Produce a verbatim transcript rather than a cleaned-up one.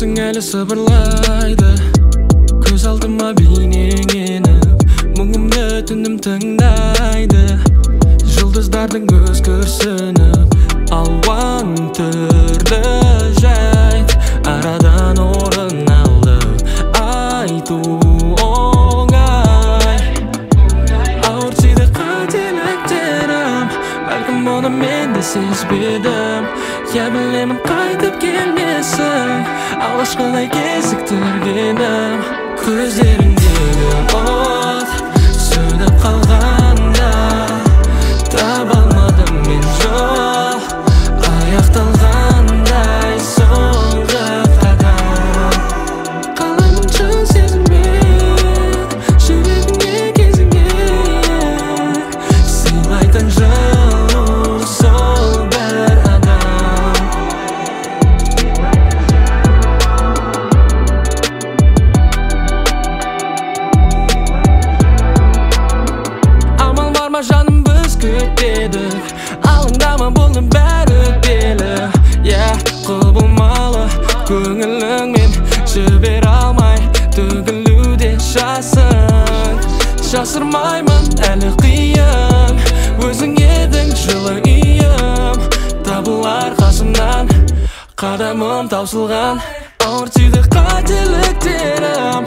Өзің әлі сыбырлайды, көз алдыма бейнең еніп, мұңымды түнім тыңдайды. Жұлдыздардың көз көрсініп, алуан түрлі жайт арадан орын алды. Айту оңай, ауыр тиді қателіктерім, бәлкім оны мен де сезбедім. Я білемін қайтып келмесің, алғашқыдай кезіктіргенім. Көздеріңдегі от сөніп қалғанда, таба алмадым мен жол аяқталғандай соңғы қадам. Қалаймын шын сезіммен жүрегіңе кезіңе, сыйлайтын жылу сол бір адам. Амал бар ма жаным, біз күтедік, алаңдама бұның бәрі өтпелі. Я құбылмалы көңіліңмен жібер алмай төгілуде жасың. Жасырмаймын әлі қиын, өзің едің жылы үйім. Табылар қасымнан қадамым таусылған, ауыр тиді қателіктерім,